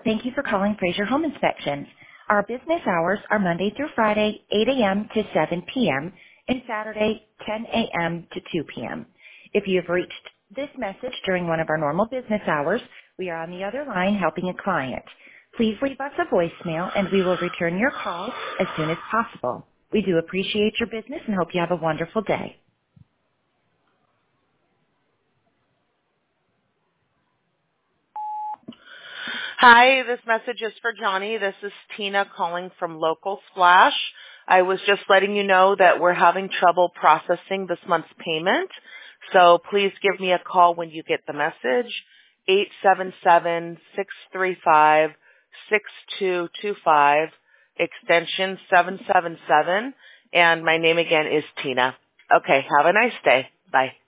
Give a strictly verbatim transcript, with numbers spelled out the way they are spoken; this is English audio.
Thank you for calling Fraser Home Inspections. Our business hours are Monday through Friday, eight a.m. to seven p.m., and Saturday, ten a.m. to two p.m. If you have reached this message during one of our normal business hours, we are on the other line helping a client. Please leave us a voicemail and we will return your call as soon as possible. We do appreciate your business and hope you have a wonderful day. Hi, this message is for Johnny. This is Tina calling from Local Splash. I was just letting you know that we're having trouble processing this month's payment. So please give me a call when you get the message, eight seven seven, six three five, six two two five, extension seven seven seven, and my name again is Tina. Okay, have a nice day. Bye.